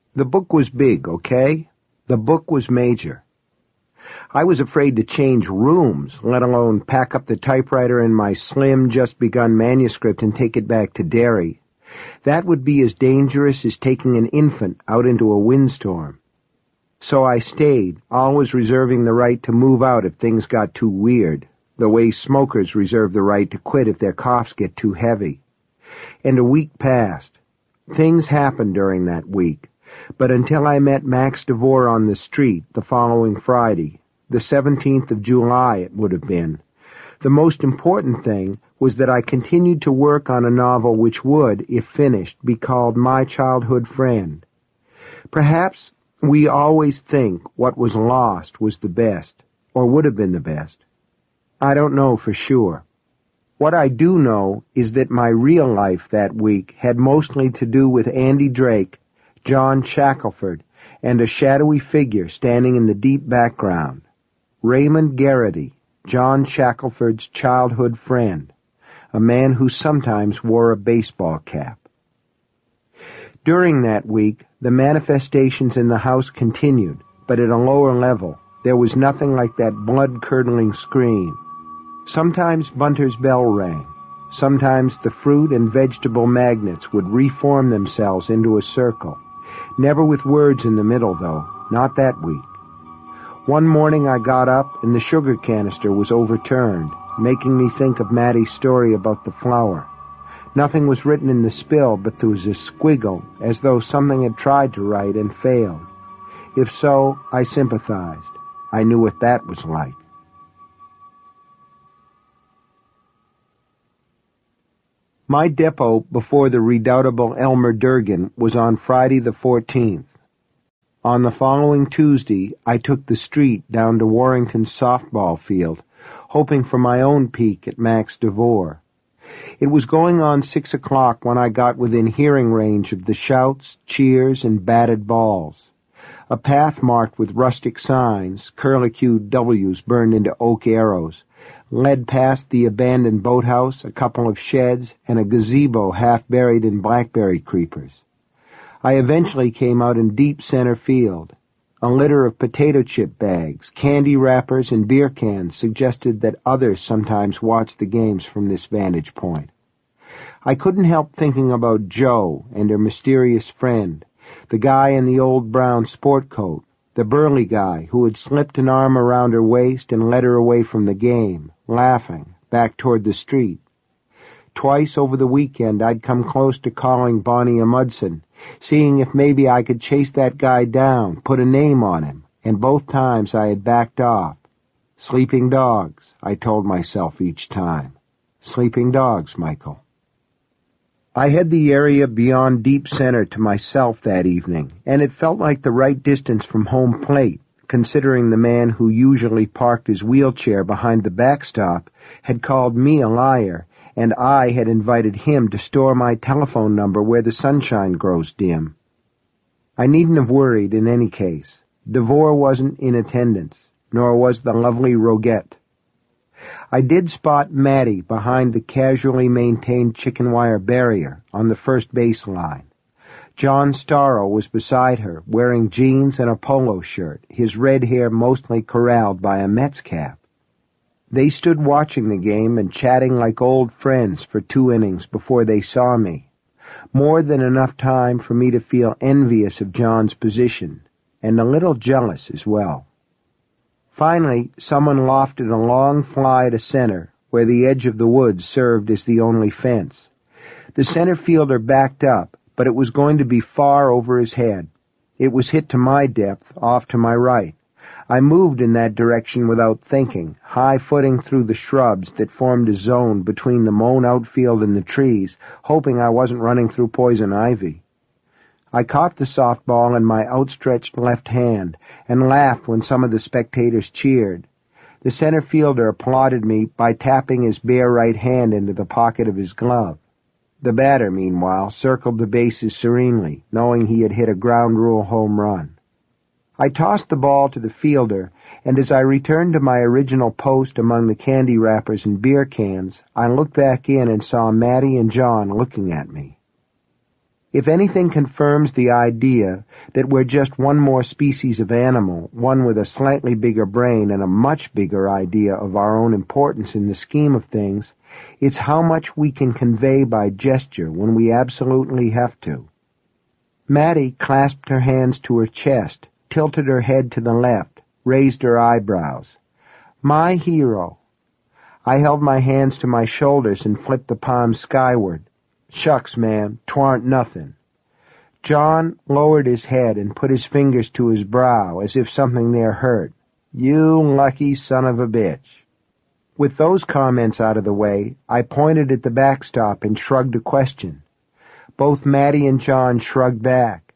The book was big, okay? The book was major. I was afraid to change rooms, let alone pack up the typewriter and my slim, just-begun manuscript and take it back to Derry. That would be as dangerous as taking an infant out into a windstorm. So I stayed, always reserving the right to move out if things got too weird, the way smokers reserve the right to quit if their coughs get too heavy. And a week passed. Things happened during that week, but until I met Max DeVore on the street the following Friday, the 17th of July it would have been, the most important thing was that I continued to work on a novel which would, if finished, be called My Childhood Friend. Perhaps we always think what was lost was the best, or would have been the best. I don't know for sure. What I do know is that my real life that week had mostly to do with Andy Drake, John Shackelford, and a shadowy figure standing in the deep background. Raymond Garrity, John Shackelford's childhood friend, a man who sometimes wore a baseball cap. During that week, the manifestations in the house continued, but at a lower level. There was nothing like that blood-curdling scream. Sometimes Bunter's bell rang. Sometimes the fruit and vegetable magnets would reform themselves into a circle. Never with words in the middle, though. Not that week. One morning I got up and the sugar canister was overturned, making me think of Mattie's story about the flour. Nothing was written in the spill, but there was a squiggle, as though something had tried to write and failed. If so, I sympathized. I knew what that was like. My depot before the redoubtable Elmer Durgan was on Friday the 14th. On the following Tuesday, I took the street down to Warrington's softball field, hoping for my own peek at Max DeVore. It was going on 6 o'clock when I got within hearing range of the shouts, cheers, and batted balls. A path marked with rustic signs, curlicued W's burned into oak arrows, led past the abandoned boathouse, a couple of sheds, and a gazebo half buried in blackberry creepers. I eventually came out in deep center field. A litter of potato chip bags, candy wrappers, and beer cans suggested that others sometimes watched the games from this vantage point. I couldn't help thinking about Jo and her mysterious friend, the guy in the old brown sport coat, the burly guy who had slipped an arm around her waist and led her away from the game, laughing, back toward the street. Twice over the weekend I'd come close to calling Bonnie Amundsen, seeing if maybe I could chase that guy down, put a name on him, and both times I had backed off. Sleeping dogs, I told myself each time. Sleeping dogs, Michael. I had the area beyond deep center to myself that evening, and it felt like the right distance from home plate, considering the man who usually parked his wheelchair behind the backstop had called me a liar, and I had invited him to store my telephone number where the sunshine grows dim. I needn't have worried in any case. DeVore wasn't in attendance, nor was the lovely Roguette. I did spot Mattie behind the casually maintained chicken wire barrier on the first base line. John Starro was beside her, wearing jeans and a polo shirt, his red hair mostly corralled by a Mets cap. They stood watching the game and chatting like old friends for 2 innings before they saw me. More than enough time for me to feel envious of John's position, and a little jealous as well. Finally, someone lofted a long fly to center, where the edge of the woods served as the only fence. The center fielder backed up, but it was going to be far over his head. It was hit to my depth, off to my right. I moved in that direction without thinking, high-footing through the shrubs that formed a zone between the mown outfield and the trees, hoping I wasn't running through poison ivy. I caught the softball in my outstretched left hand and laughed when some of the spectators cheered. The center fielder applauded me by tapping his bare right hand into the pocket of his glove. The batter, meanwhile, circled the bases serenely, knowing he had hit a ground rule home run. I tossed the ball to the fielder, and as I returned to my original post among the candy wrappers and beer cans, I looked back in and saw Mattie and John looking at me. If anything confirms the idea that we're just one more species of animal, one with a slightly bigger brain and a much bigger idea of our own importance in the scheme of things, it's how much we can convey by gesture when we absolutely have to. Mattie clasped her hands to her chest, tilted her head to the left, raised her eyebrows. My hero. I held my hands to my shoulders and flipped the palms skyward. Shucks, ma'am, 'twarn't nothin'. John lowered his head and put his fingers to his brow as if something there hurt. You lucky son of a bitch. With those comments out of the way, I pointed at the backstop and shrugged a question. Both Mattie and John shrugged back.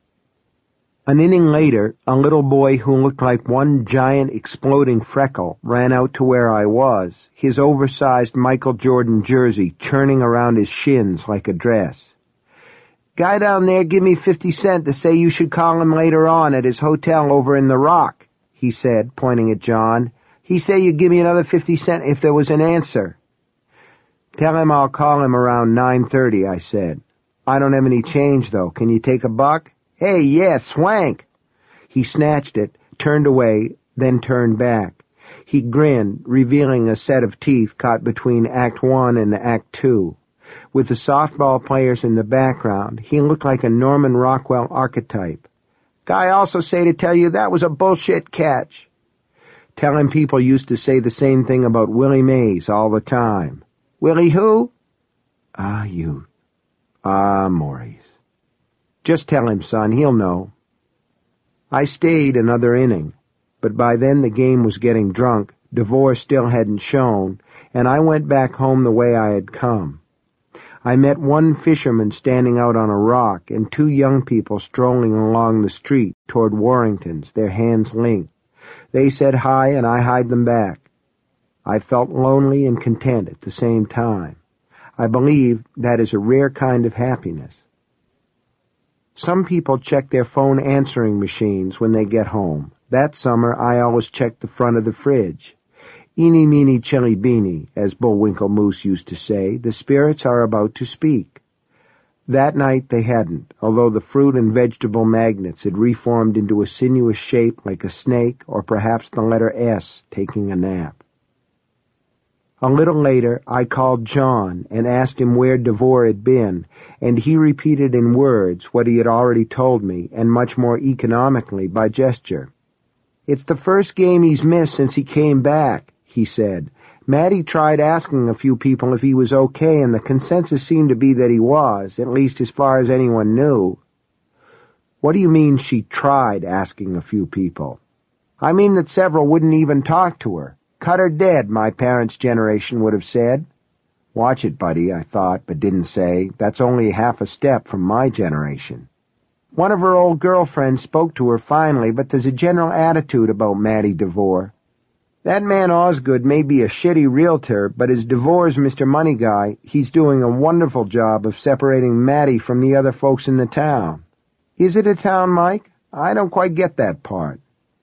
An inning later, a little boy who looked like one giant exploding freckle ran out to where I was, his oversized Michael Jordan jersey churning around his shins like a dress. Guy down there give me 50 cents to say you should call him later on at his hotel over in the Rock, he said, pointing at John. He say you'd give me another 50 cents if there was an answer. Tell him I'll call him around 9:30, I said. I don't have any change, though. Can you take a buck? Hey, yeah, swank! He snatched it, turned away, then turned back. He grinned, revealing a set of teeth caught between Act 1 and Act 2. With the softball players in the background, he looked like a Norman Rockwell archetype. Guy also say to tell you that was a bullshit catch. Tell him people used to say the same thing about Willie Mays all the time. Willie who? Ah, youth. Ah, Maurice. Just tell him, son, he'll know. I stayed another inning, but by then the game was getting drunk, DeVore still hadn't shown, and I went back home the way I had come. I met one fisherman standing out on a rock and two young people strolling along the street toward Warrington's, their hands linked. They said hi, and I hied them back. I felt lonely and content at the same time. I believe that is a rare kind of happiness. Some people check their phone answering machines when they get home. That summer, I always checked the front of the fridge. Eeny, meeny, chilly beany, as Bullwinkle Moose used to say, the spirits are about to speak. That night they hadn't, although the fruit and vegetable magnets had reformed into a sinuous shape like a snake or perhaps the letter S taking a nap. A little later, I called John and asked him where DeVore had been, and he repeated in words what he had already told me, and much more economically by gesture. It's the first game he's missed since he came back, he said. Mattie tried asking a few people if he was okay, and the consensus seemed to be that he was, at least as far as anyone knew. What do you mean she tried asking a few people? I mean that several wouldn't even talk to her. Cut her dead, my parents' generation would have said. Watch it, buddy, I thought, but didn't say. That's only half a step from my generation. One of her old girlfriends spoke to her finally, but there's a general attitude about Mattie DeVore. That man Osgood may be a shitty realtor, but as DeVore's Mr. Money Guy, he's doing a wonderful job of separating Mattie from the other folks in the town. Is it a town, Mike? I don't quite get that part.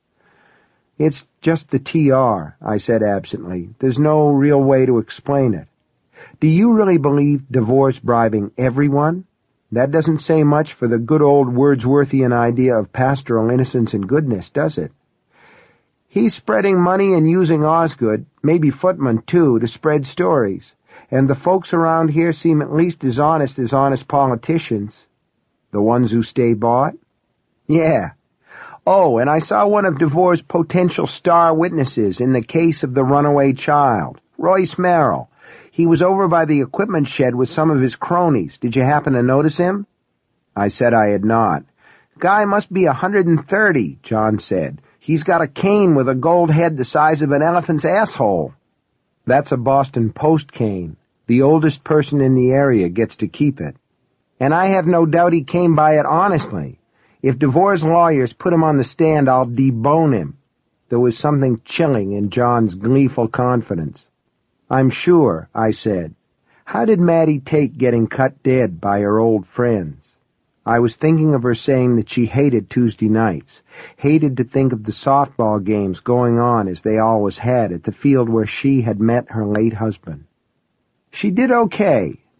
It's just the TR, I said absently. There's no real way to explain it. Do you really believe DeVore's bribing everyone? That doesn't say much for the good old Wordsworthian idea of pastoral innocence and goodness, does it? He's spreading money and using Osgood, maybe Footman too, to spread stories. And the folks around here seem at least as honest politicians. The ones who stay bought? Yeah. Oh, and I saw one of DeVore's potential star witnesses in the case of the runaway child, Royce Merrill. He was over by the equipment shed with some of his cronies. Did you happen to notice him? I said I had not. Guy must be 130, John said. He's got a cane with a gold head the size of an elephant's asshole. That's a Boston Post cane. The oldest person in the area gets to keep it. And I have no doubt he came by it honestly. If DeVore's lawyers put him on the stand, I'll debone him. There was something chilling in John's gleeful confidence. I'm sure, I said. How did Mattie take getting cut dead by her old friends? I was thinking of her saying that she hated Tuesday nights, hated to think of the softball games going on as they always had at the field where she had met her late husband. She did okay,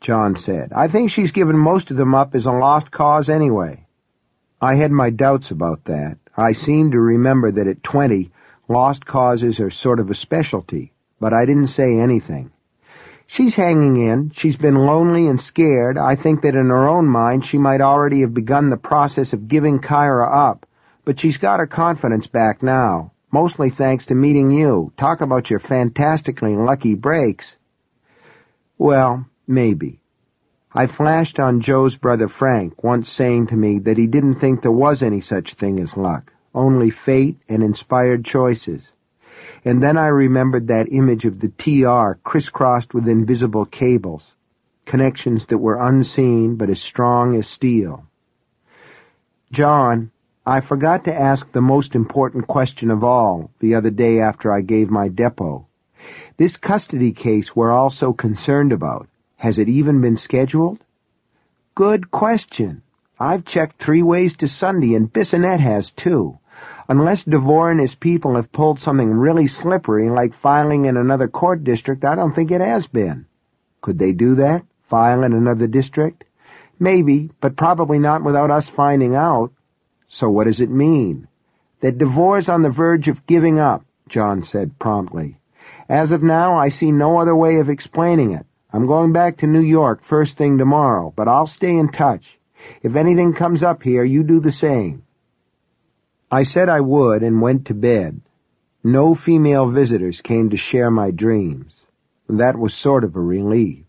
John said. I think she's given most of them up as a lost cause anyway. I had my doubts about that. I seemed to remember that at 20, lost causes are sort of a specialty, but I didn't say anything. She's hanging in. She's been lonely and scared. I think that in her own mind she might already have begun the process of giving Kyra up, but she's got her confidence back now, mostly thanks to meeting you. Talk about your fantastically lucky breaks. Well, maybe. I flashed on Joe's brother Frank, once saying to me that he didn't think there was any such thing as luck, only fate and inspired choices. And then I remembered that image of the TR crisscrossed with invisible cables, connections that were unseen but as strong as steel. John, I forgot to ask the most important question of all the other day after I gave my depot. This custody case we're all so concerned about, has it even been scheduled? Good question. I've checked 3 ways to Sunday, and Bissonette has too. Unless DeVore and his people have pulled something really slippery, like filing in another court district, I don't think it has been. Could they do that? File in another district? Maybe, but probably not without us finding out. So what does it mean? That DeVore's on the verge of giving up, John said promptly. As of now, I see no other way of explaining it. I'm going back to New York first thing tomorrow, but I'll stay in touch. If anything comes up here, you do the same. I said I would and went to bed. No female visitors came to share my dreams. That was sort of a relief.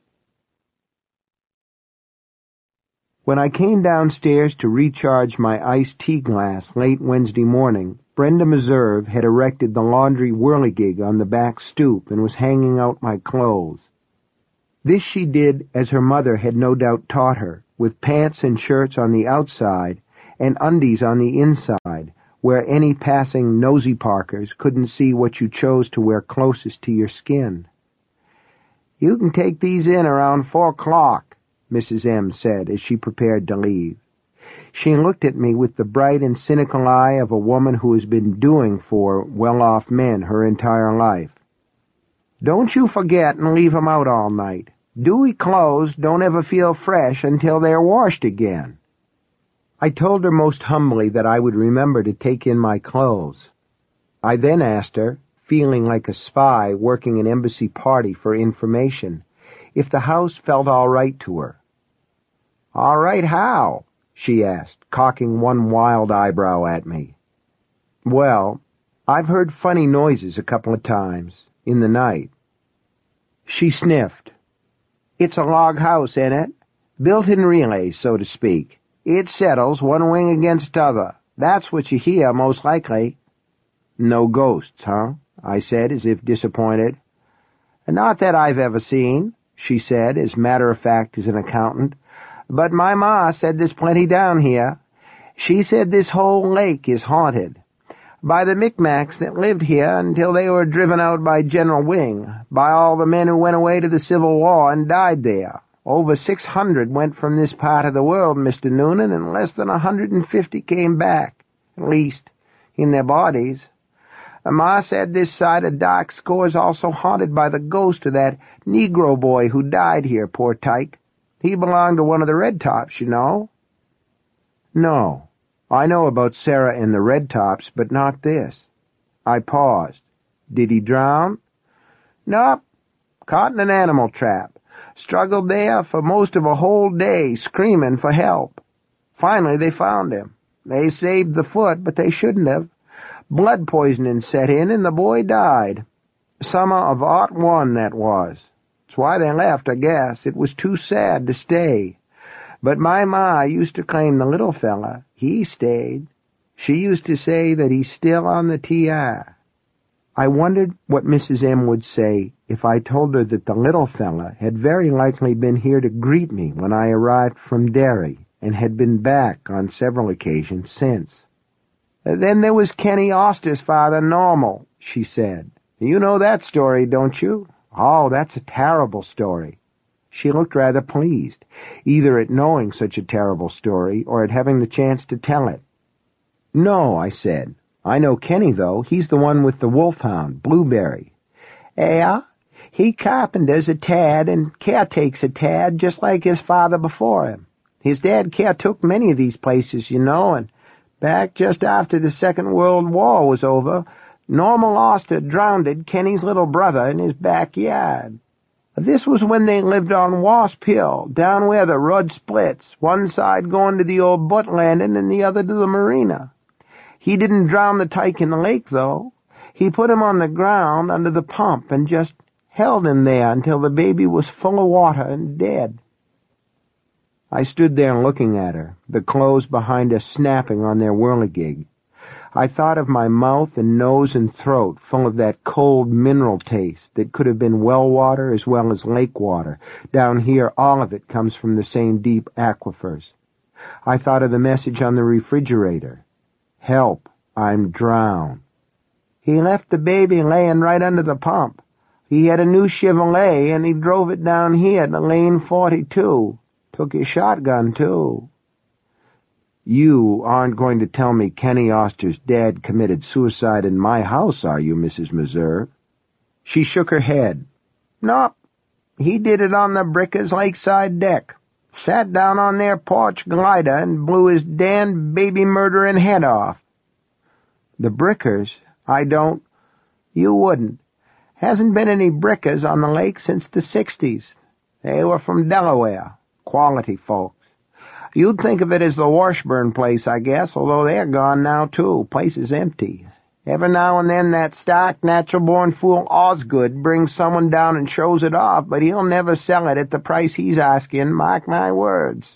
When I came downstairs to recharge my iced tea glass late Wednesday morning, Brenda Meserve had erected the laundry whirligig on the back stoop and was hanging out my clothes. This she did as her mother had no doubt taught her, with pants and shirts on the outside and undies on the inside, where any passing nosy parkers couldn't see what you chose to wear closest to your skin. You can take these in around 4 o'clock, Mrs. M. said as she prepared to leave. She looked at me with the bright and cynical eye of a woman who has been doing for well-off men her entire life. Don't you forget and leave 'em out all night. Dewy clothes don't ever feel fresh until they're washed again. I told her most humbly that I would remember to take in my clothes. I then asked her, feeling like a spy working an embassy party for information, if the house felt all right to her. All right how? She asked, cocking one wild eyebrow at me. Well, I've heard funny noises a couple of times, in the night. She sniffed. It's a log house, ain't it? Built in relays, so to speak. It settles one wing against t'other. That's what you hear, most likely. No ghosts, huh? I said, as if disappointed. Not that I've ever seen, she said, as matter-of-fact as an accountant. But my ma said there's plenty down here. She said this whole lake is haunted. By the Micmacs that lived here until they were driven out by General Wing, by all the men who went away to the Civil War and died there. Over 600 went from this part of the world, Mr. Noonan, and less than 150 came back, at least, in their bodies. Ma said this side of Dark Score's also haunted by the ghost of that Negro boy who died here, poor tyke. He belonged to one of the Red Tops, you know. No, I know about Sarah and the Red Tops, but not this. I paused. Did he drown? Nope. Caught in an animal trap. Struggled there for most of a whole day, screaming for help. Finally, they found him. They saved the foot, but they shouldn't have. Blood poisoning set in, and the boy died. Summer of '01, that was. That's why they left, I guess. It was too sad to stay. But my ma used to claim the little fella, he stayed. She used to say that he's still on the TI. I wondered what Mrs. M. would say if I told her that the little fella had very likely been here to greet me when I arrived from Derry, and had been back on several occasions since. Then there was Kenny Oster's father, Normal, she said. You know that story, don't you? Oh, that's a terrible story. She looked rather pleased, either at knowing such a terrible story or at having the chance to tell it. No, I said. I know Kenny, though. He's the one with the wolfhound, Blueberry. Yeah? He carpenters a tad and caretakes a tad, just like his father before him. His dad caretook many of these places, you know, and back just after the Second World War was over, Norma Loster drowned Kenny's little brother in his backyard. This was when they lived on Wasp Hill, down where the road splits, one side going to the old boat landing and the other to the marina. He didn't drown the tyke in the lake, though. He put him on the ground under the pump and just held him there until the baby was full of water and dead. I stood there looking at her, the clothes behind her snapping on their whirligig. I thought of my mouth and nose and throat full of that cold mineral taste that could have been well water as well as lake water. Down here, all of it comes from the same deep aquifers. I thought of the message on the refrigerator. Help, I'm drowned. He left the baby laying right under the pump. He had a new Chevrolet, and he drove it down here to Lane 42. Took his shotgun, too. You aren't going to tell me Kenny Oster's dad committed suicide in my house, are you, Mrs. Meserve? She shook her head. Nope. He did it on the Brickers Lakeside deck. Sat down on their porch glider and blew his damned baby-murdering head off. The Brickers? I don't. You wouldn't. Hasn't been any Brickers on the lake since the 60s. They were from Delaware. Quality folks. You'd think of it as the Washburn place, I guess, although they're gone now, too. Place is empty. Every now and then that stark, natural-born fool Osgood brings someone down and shows it off, but he'll never sell it at the price he's asking, mark my words.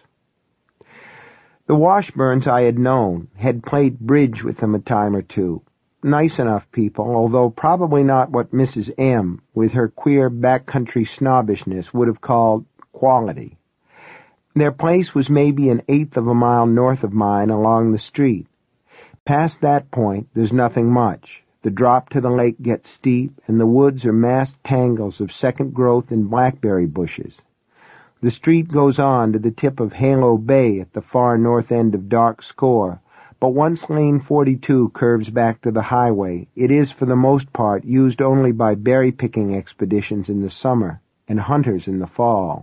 The Washburns I had known had played bridge with them a time or two. Nice enough people, although probably not what Mrs. M., with her queer backcountry snobbishness, would have called quality. Their place was maybe an eighth of a mile north of mine along the street. Past that point, there's nothing much. The drop to the lake gets steep, and the woods are massed tangles of second growth in blackberry bushes. The street goes on to the tip of Halo Bay at the far north end of Dark Score, but once Lane 42 curves back to the highway, it is for the most part used only by berry-picking expeditions in the summer and hunters in the fall.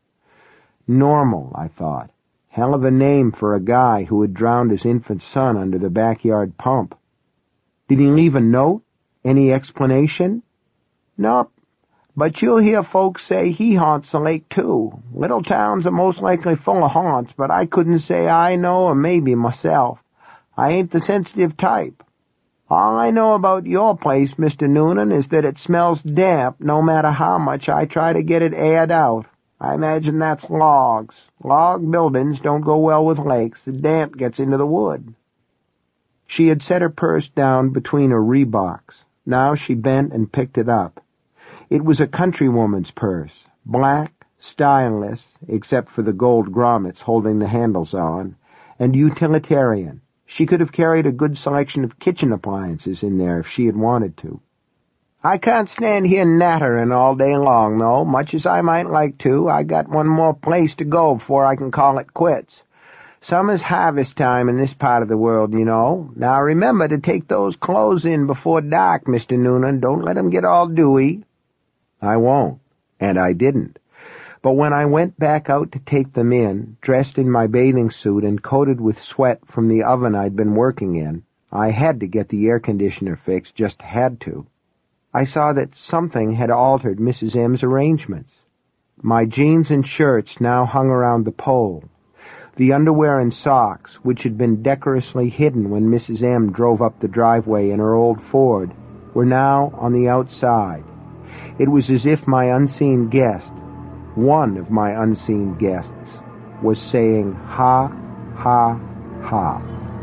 Normal, I thought. Hell of a name for a guy who had drowned his infant son under the backyard pump. Did he leave a note? Any explanation? Nope. But you'll hear folks say he haunts the lake, too. Little towns are most likely full of haunts, but I couldn't say I know or maybe myself. I ain't the sensitive type. All I know about your place, Mr. Noonan, is that it smells damp no matter how much I try to get it aired out. I imagine that's logs. Log buildings don't go well with lakes. The damp gets into the wood. She had set her purse down between her Reeboks. Now she bent and picked it up. It was a countrywoman's purse, black, styleless, except for the gold grommets holding the handles on, and utilitarian. She could have carried a good selection of kitchen appliances in there if she had wanted to. I can't stand here nattering all day long, though, much as I might like to. I got one more place to go before I can call it quits. Summer's harvest time in this part of the world, you know. Now remember to take those clothes in before dark, Mr. Noonan. Don't let 'em get all dewy. I won't, and I didn't. But when I went back out to take them in, dressed in my bathing suit and coated with sweat from the oven I'd been working in, I had to get the air conditioner fixed, just had to. I saw that something had altered Mrs. M's arrangements. My jeans and shirts now hung around the pole. The underwear and socks, which had been decorously hidden when Mrs. M drove up the driveway in her old Ford, were now on the outside. It was as if my unseen guest, one of my unseen guests, was saying, ha, ha, ha.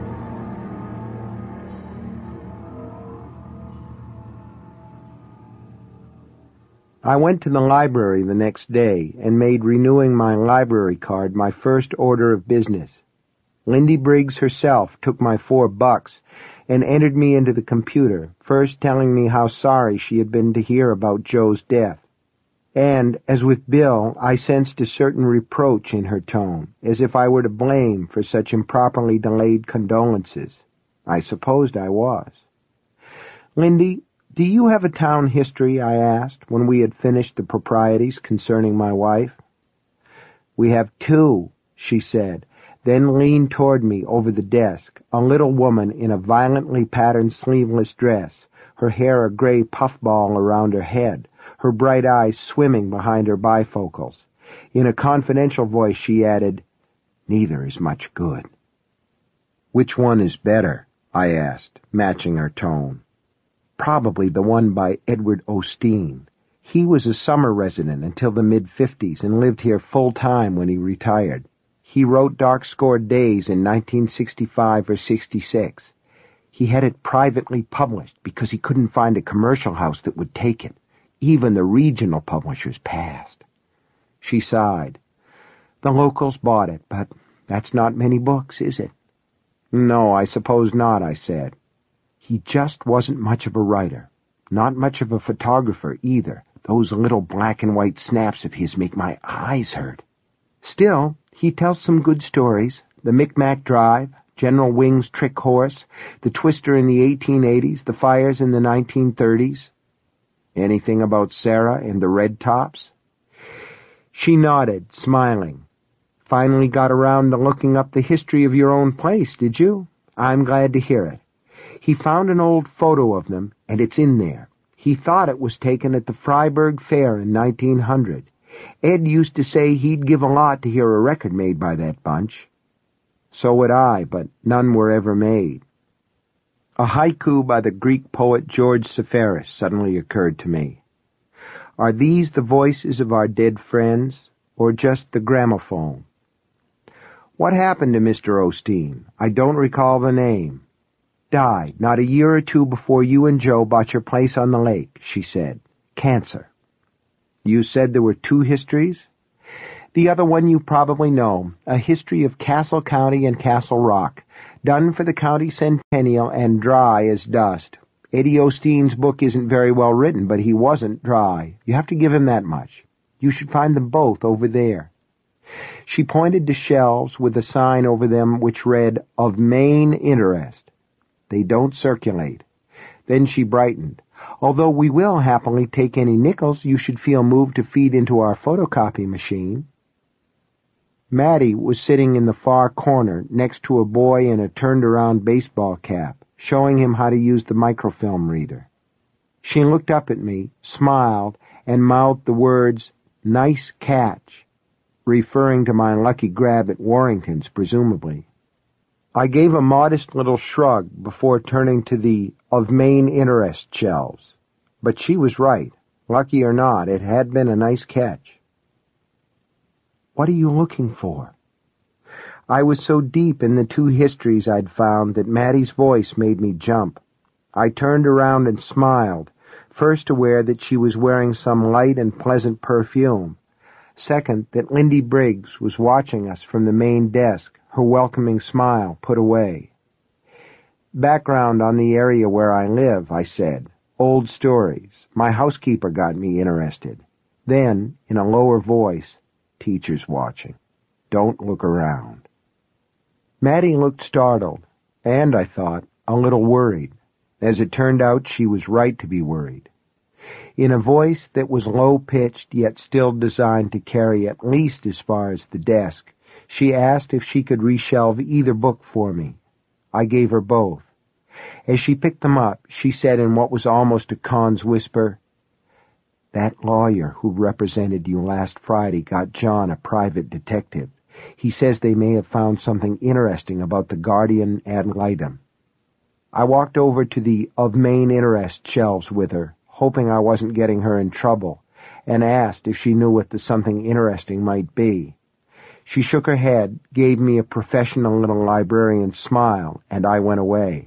I went to the library the next day and made renewing my library card my first order of business. Lindy Briggs herself took my $4 and entered me into the computer, first telling me how sorry she had been to hear about Joe's death. And, as with Bill, I sensed a certain reproach in her tone, as if I were to blame for such improperly delayed condolences. I supposed I was. Lindy, "Do you have a town history?" I asked, when we had finished the proprieties concerning my wife. "We have two," she said, then leaned toward me over the desk, a little woman in a violently patterned sleeveless dress, her hair a gray puffball around her head, her bright eyes swimming behind her bifocals. In a confidential voice she added, "Neither is much good." "Which one is better?" I asked, matching her tone. "Probably the one by Edward Osteen. He was a summer resident until the mid-50s and lived here full-time when he retired. He wrote Dark-Scored Days in 1965 or 66. He had it privately published because he couldn't find a commercial house that would take it. Even the regional publishers passed." She sighed. "The locals bought it, but that's not many books, is it?" "No, I suppose not," I said. "He just wasn't much of a writer. Not much of a photographer, either. Those little black-and-white snaps of his make my eyes hurt. Still, he tells some good stories. The Micmac Drive, General Wing's Trick Horse, the Twister in the 1880s, the fires in the 1930s. Anything about Sarah and the Red Tops?" She nodded, smiling. "Finally got around to looking up the history of your own place, did you? I'm glad to hear it. He found an old photo of them, and it's in there. He thought it was taken at the Freiburg Fair in 1900. Ed used to say he'd give a lot to hear a record made by that bunch." "So would I, but none were ever made." A haiku by the Greek poet George Seferis suddenly occurred to me. Are these the voices of our dead friends, or just the gramophone? "What happened to Mr. Osteen? I don't recall the name." "Died not a year or two before you and Joe bought your place on the lake," she said. "Cancer." "You said there were two histories?" "The other one you probably know, a history of Castle County and Castle Rock, done for the county centennial and dry as dust. Eddie Osteen's book isn't very well written, but he wasn't dry. You have to give him that much. You should find them both over there." She pointed to shelves with a sign over them which read, "Of Main Interest." "They don't circulate." Then she brightened. "Although we will happily take any nickels you should feel moved to feed into our photocopy machine." Mattie was sitting in the far corner next to a boy in a turned-around baseball cap, showing him how to use the microfilm reader. She looked up at me, smiled, and mouthed the words, "Nice catch," referring to my lucky grab at Warrington's, presumably. I gave a modest little shrug before turning to the "Of Main Interest" shelves. But she was right. Lucky or not, it had been a nice catch. "What are you looking for?" I was so deep in the two histories I'd found that Mattie's voice made me jump. I turned around and smiled, first aware that she was wearing some light and pleasant perfume, second that Lindy Briggs was watching us from the main desk, her welcoming smile put away. "Background on the area where I live," I said. "Old stories. My housekeeper got me interested." Then, in a lower voice, "Teacher's watching. Don't look around." Mattie looked startled, and, I thought, a little worried. As it turned out, she was right to be worried. In a voice that was low-pitched yet still designed to carry at least as far as the desk, she asked if she could reshelve either book for me. I gave her both. As she picked them up, she said in what was almost a Con's whisper, "That lawyer who represented you last Friday got John a private detective. He says they may have found something interesting about the Guardian ad litem." I walked over to the "Of Main Interest" shelves with her, hoping I wasn't getting her in trouble, and asked if she knew what the something interesting might be. She shook her head, gave me a professional little librarian smile, and I went away.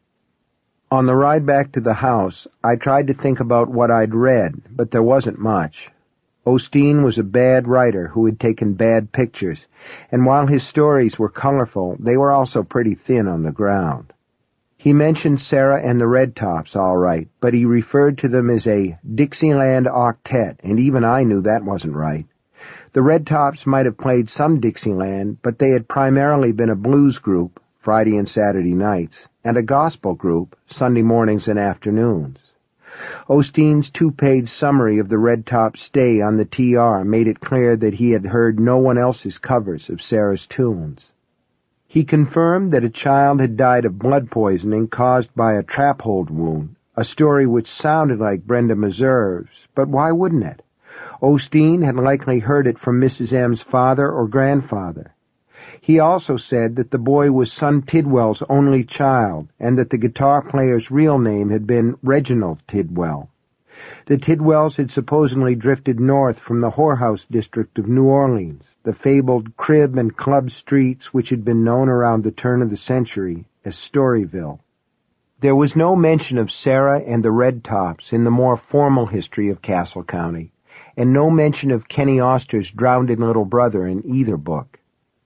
On the ride back to the house, I tried to think about what I'd read, but there wasn't much. Osteen was a bad writer who had taken bad pictures, and while his stories were colorful, they were also pretty thin on the ground. He mentioned Sarah and the Red Tops, all right, but he referred to them as a Dixieland octet, and even I knew that wasn't right. The Red Tops might have played some Dixieland, but they had primarily been a blues group, Friday and Saturday nights, and a gospel group, Sunday mornings and afternoons. Osteen's 2-page summary of the Red Top stay on the TR made it clear that he had heard no one else's covers of Sarah's tunes. He confirmed that a child had died of blood poisoning caused by a trap-hold wound, a story which sounded like Brenda Meserve's, but why wouldn't it? Osteen had likely heard it from Mrs. M's father or grandfather. He also said that the boy was son Tidwell's only child, and that the guitar player's real name had been Reginald Tidwell. The Tidwells had supposedly drifted north from the whorehouse district of New Orleans, the fabled crib and club streets which had been known around the turn of the century as Storyville. There was no mention of Sarah and the Red Tops in the more formal history of Castle County, and no mention of Kenny Oster's drowning little brother in either book.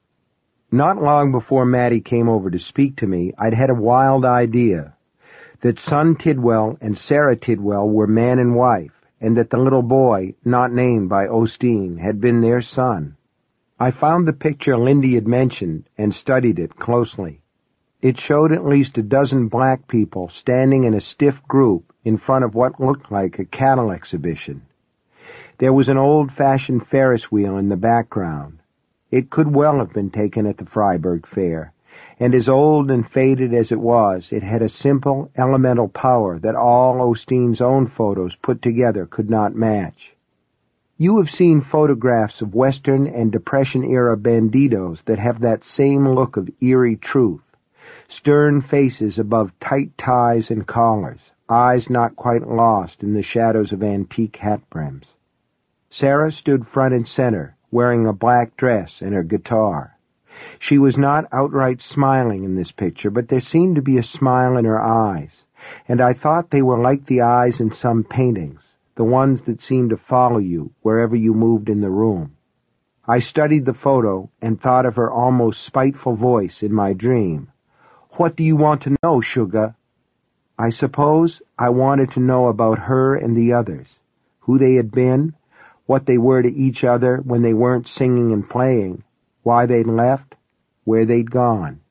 Not long before Mattie came over to speak to me, I'd had a wild idea that son Tidwell and Sarah Tidwell were man and wife, and that the little boy, not named by Osteen, had been their son. I found the picture Lindy had mentioned and studied it closely. It showed at least a dozen black people standing in a stiff group in front of what looked like a cattle exhibition. There was an old-fashioned Ferris wheel in the background. It could well have been taken at the Freiburg Fair, and as old and faded as it was, it had a simple, elemental power that all Osteen's own photos put together could not match. You have seen photographs of Western and Depression-era banditos that have that same look of eerie truth, stern faces above tight ties and collars, eyes not quite lost in the shadows of antique hat brims. Sarah stood front and center, wearing a black dress and her guitar. She was not outright smiling in this picture, but there seemed to be a smile in her eyes, and I thought they were like the eyes in some paintings, the ones that seemed to follow you wherever you moved in the room. I studied the photo and thought of her almost spiteful voice in my dream. "What do you want to know, sugar?" I suppose I wanted to know about her and the others, who they had been, what they were to each other when they weren't singing and playing, why they'd left, where they'd gone.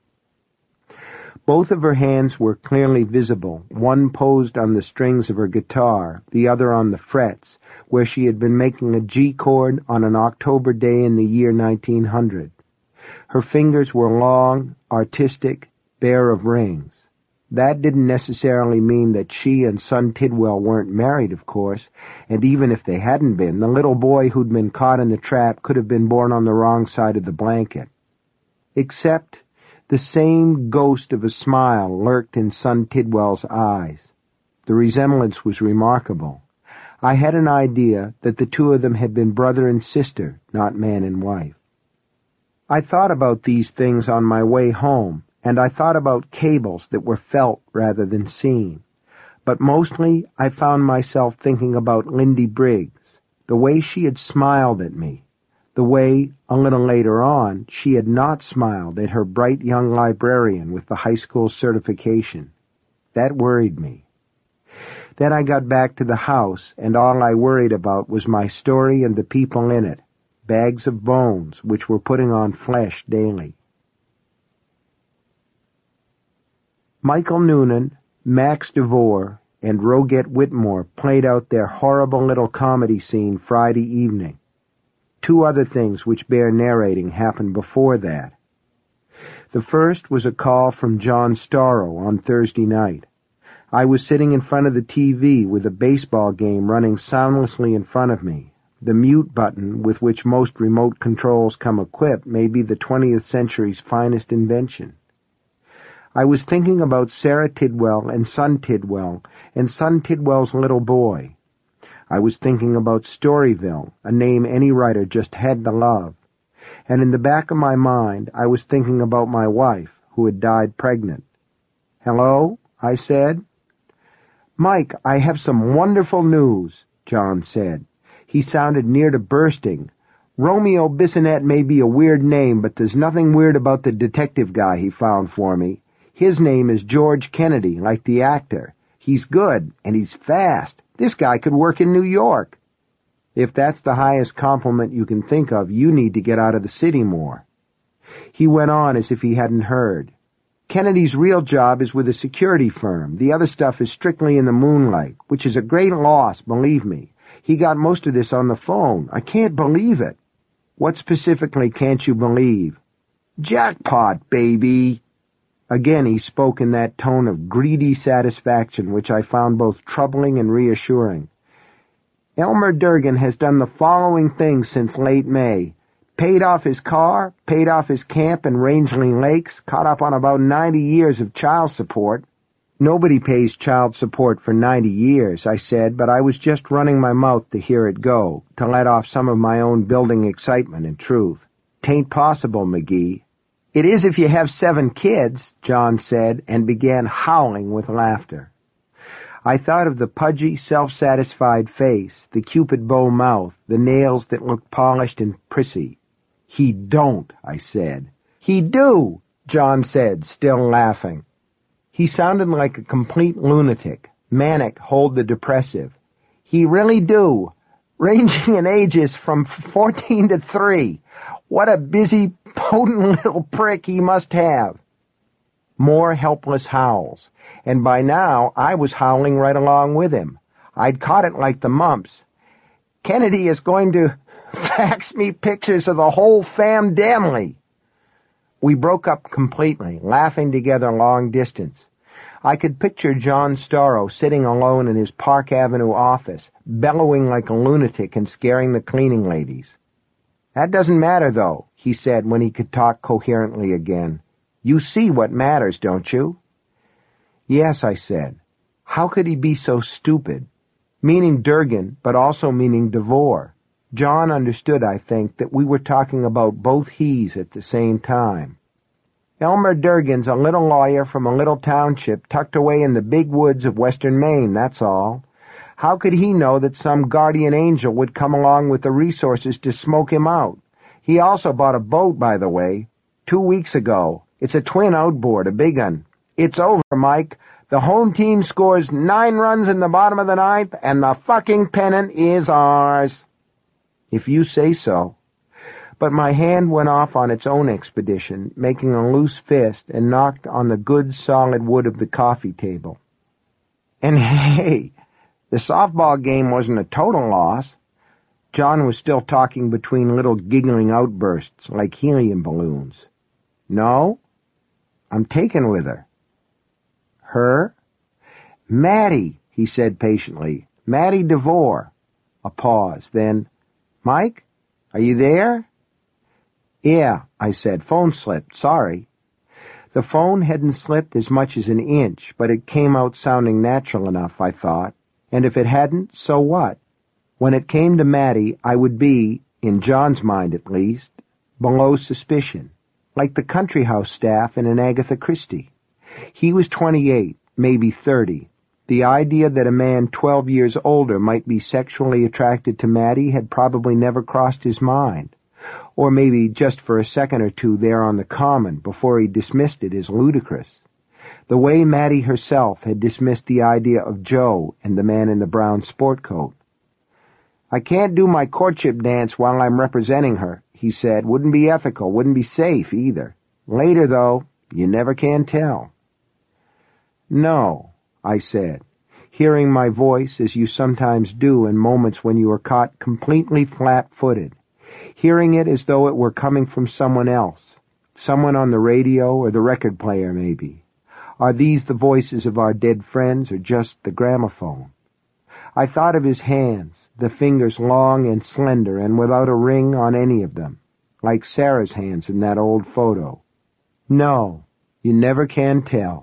Both of her hands were clearly visible, one posed on the strings of her guitar, the other on the frets, where she had been making a G chord on an October day in the year 1900. Her fingers were long, artistic, bare of rings. That didn't necessarily mean that she and son Tidwell weren't married, of course, and even if they hadn't been, the little boy who'd been caught in the trap could have been born on the wrong side of the blanket. Except the same ghost of a smile lurked in son Tidwell's eyes. The resemblance was remarkable. I had an idea that the two of them had been brother and sister, not man and wife. I thought about these things on my way home, and I thought about cables that were felt rather than seen. But mostly I found myself thinking about Lindy Briggs, the way she had smiled at me, the way, a little later on, she had not smiled at her bright young librarian with the high school certification. That worried me. Then I got back to the house, and all I worried about was my story and the people in it, bags of bones which were putting on flesh daily. Michael Noonan, Max DeVore, and Roget Whitmore played out their horrible little comedy scene Friday evening. Two other things which bear narrating happened before that. The first was a call from John Storrow on Thursday night. I was sitting in front of the TV with a baseball game running soundlessly in front of me. The mute button with which most remote controls come equipped may be the 20th century's finest invention. I was thinking about Sarah Tidwell and son Tidwell's little boy. I was thinking about Storyville, a name any writer just had to love. And in the back of my mind, I was thinking about my wife, who had died pregnant. "Hello?" I said. "Mike, I have some wonderful news," John said. He sounded near to bursting. "Romeo Bissonette may be a weird name, but there's nothing weird about the detective guy he found for me. His name is George Kennedy, like the actor. He's good, and he's fast. This guy could work in New York." "If that's the highest compliment you can think of, you need to get out of the city more." He went on as if he hadn't heard. Kennedy's real job is with a security firm. The other stuff is strictly in the moonlight, which is a great loss, believe me. He got most of this on the phone. I can't believe it. What specifically can't you believe? Jackpot, baby! Again he spoke in that tone of greedy satisfaction which I found both troubling and reassuring. Elmer Durgan has done the following things since late May. Paid off his car, paid off his camp in Rangeling Lakes, caught up on about 90 years of child support. Nobody pays child support for 90 years, I said, but I was just running my mouth to hear it go, to let off some of my own building excitement and truth. "'Tain't possible, McGee." "It is if you have 7 kids, John said, and began howling with laughter. I thought of the pudgy, self-satisfied face, the cupid bow mouth, the nails that looked polished and prissy. "He don't," I said. "He do," John said, still laughing. He sounded like a complete lunatic. Manic hold the depressive. "He really do. Ranging in ages from 14 to 3. What a busy, potent little prick he must have." More helpless howls, and by now I was howling right along with him. I'd caught it like the mumps. "Kennedy is going to fax me pictures of the whole family." We broke up completely, laughing together long distance. I could picture John Storrow sitting alone in his Park Avenue office, bellowing like a lunatic and scaring the cleaning ladies. "That doesn't matter, though," he said when he could talk coherently again. "You see what matters, don't you?" "Yes," I said. How could he be so stupid? Meaning Durgan, but also meaning Devore. John understood, I think, that we were talking about both he's at the same time. "Elmer Durgan's a little lawyer from a little township tucked away in the big woods of western Maine, that's all. How could he know that some guardian angel would come along with the resources to smoke him out? He also bought a boat, by the way, 2 weeks ago. It's a twin outboard, a big one. It's over, Mike. The home team scores 9 runs in the bottom of the 9th, and the fucking pennant is ours." "If you say so." But my hand went off on its own expedition, making a loose fist, and knocked on the good solid wood of the coffee table. "And hey, the softball game wasn't a total loss." John was still talking between little giggling outbursts like helium balloons. "No? I'm taken with her." "Her?" "Mattie," he said patiently. "Mattie Devore." A pause, then, "Mike, are you there?" "Yeah," I said. "Phone slipped. Sorry." The phone hadn't slipped as much as an inch, but it came out sounding natural enough, I thought. And if it hadn't, so what? When it came to Mattie, I would be, in John's mind at least, below suspicion, like the country house staff in an Agatha Christie. He was 28, maybe 30. The idea that a man 12 years older might be sexually attracted to Mattie had probably never crossed his mind. Or maybe just for a second or two there on the common before he dismissed it as ludicrous. The way Mattie herself had dismissed the idea of Joe and the man in the brown sport coat. "I can't do my courtship dance while I'm representing her," he said. "Wouldn't be ethical, wouldn't be safe either. Later, though, you never can tell." "No," I said, hearing my voice as you sometimes do in moments when you are caught completely flat-footed, hearing it as though it were coming from someone else, someone on the radio or the record player maybe. Are these the voices of our dead friends or just the gramophone? I thought of his hands, the fingers long and slender and without a ring on any of them, like Sarah's hands in that old photo. No, you never can tell.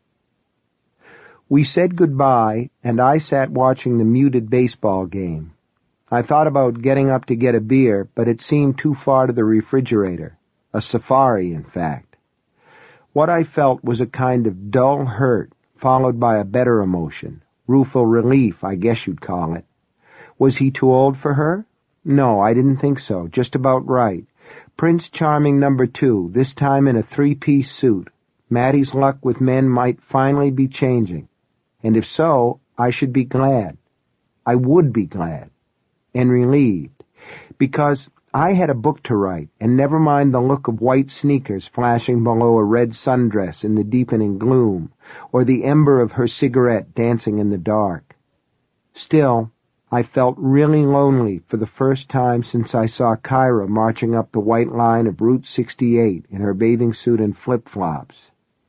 We said goodbye, and I sat watching the muted baseball game. I thought about getting up to get a beer, but it seemed too far to the refrigerator. A safari, in fact. What I felt was a kind of dull hurt, followed by a better emotion. Rueful relief, I guess you'd call it. Was he too old for her? No, I didn't think so. Just about right. Prince Charming number 2, this time in a 3-piece suit. Mattie's luck with men might finally be changing. And if so, I should be glad. I would be glad. And relieved. Because I had a book to write, and never mind the look of white sneakers flashing below a red sundress in the deepening gloom, or the ember of her cigarette dancing in the dark. Still, I felt really lonely for the first time since I saw Kyra marching up the white line of Route 68 in her bathing suit and flip-flops.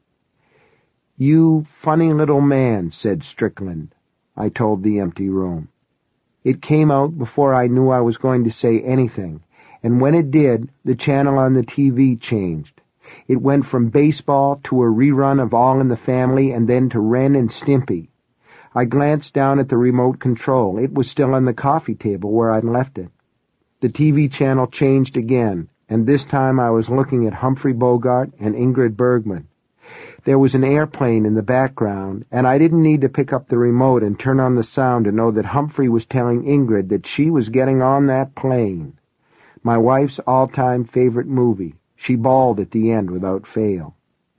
"You funny little man," said Strickland, I told the empty room. It came out before I knew I was going to say anything, and when it did, the channel on the TV changed. It went from baseball to a rerun of All in the Family and then to Ren and Stimpy. I glanced down at the remote control. It was still on the coffee table where I'd left it. The TV channel changed again, and this time I was looking at Humphrey Bogart and Ingrid Bergman. There was an airplane in the background, and I didn't need to pick up the remote and turn on the sound to know that Humphrey was telling Ingrid that she was getting on that plane. My wife's all-time favorite movie. She bawled at the end without fail.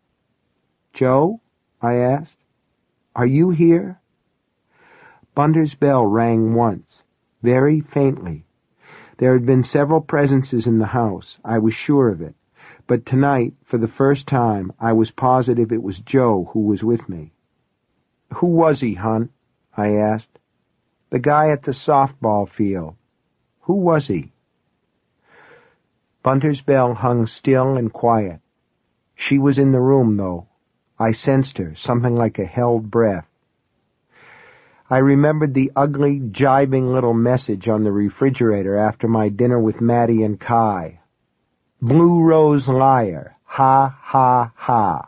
"Joe?" I asked. "Are you here?" Bunter's bell rang once, very faintly. There had been several presences in the house, I was sure of it, but tonight, for the first time, I was positive it was Joe who was with me. "Who was he, hon?" I asked. "The guy at the softball field. Who was he?" Bunter's bell hung still and quiet. She was in the room, though. I sensed her, something like a held breath. I remembered the ugly, jibing little message on the refrigerator after my dinner with Maddie and Kai. "Blue Rose liar. Ha, ha, ha."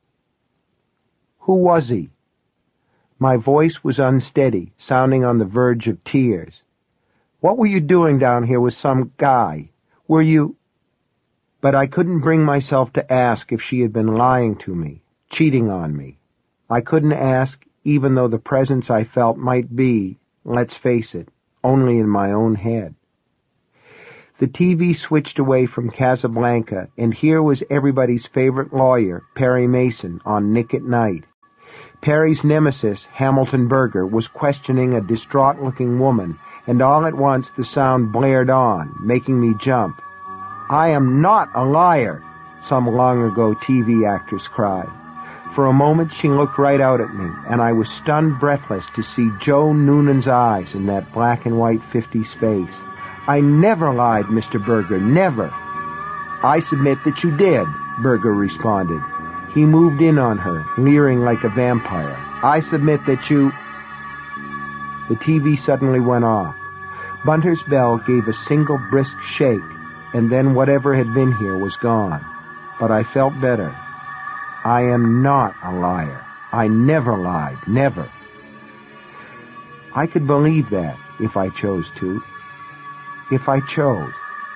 Who was he? My voice was unsteady, sounding on the verge of tears. "What were you doing down here with some guy? Were you—" But I couldn't bring myself to ask if she had been lying to me, cheating on me. I couldn't ask, even though the presence I felt might be, let's face it, only in my own head. The TV switched away from Casablanca, and here was everybody's favorite lawyer, Perry Mason, on Nick at Night. Perry's nemesis, Hamilton Berger, was questioning a distraught-looking woman, and all at once the sound blared on, making me jump. "I am not a liar," some long-ago TV actress cried. For a moment she looked right out at me, and I was stunned breathless to see Joe Noonan's eyes in that black-and-white 50s face. "I never lied, Mr. Berger, never." "I submit that you did," Berger responded. He moved in on her, leering like a vampire. "I submit that you—" The TV suddenly went off. Bunter's bell gave a single brisk shake, and then whatever had been here was gone. But I felt better. I am not a liar. I never lied, never. I could believe that if I chose to. If I chose.